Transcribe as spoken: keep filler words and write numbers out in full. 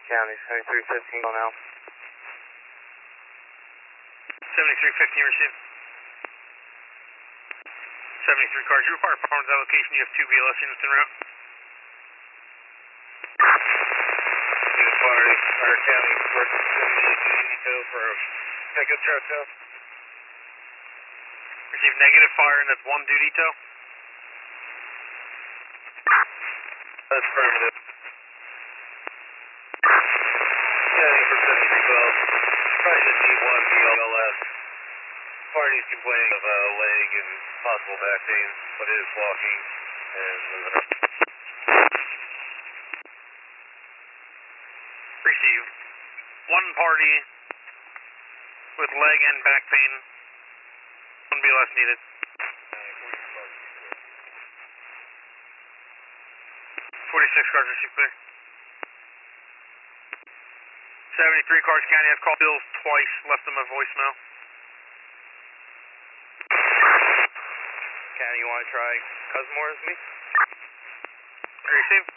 County, seventy-three fifteen on out. seventy-three fifteen received. seventy-three cars, you require performance allocation, you have two B L S units en route. Fire, Fire County, working seventy-eight detail for a pickup truck up. Receive negative fire, and that's one duty tow. That's affirmative. County for seventy-three twelve. Probably the D one B L S. Party's complaining of a leg and possible back pain, but it is walking and moving up. Receive. One party with leg and back pain. One B L S needed. forty-six cars received clear. seventy-three cars, County has called Bills twice, left them a voicemail. County, you want to try Cosmore with me? Receive.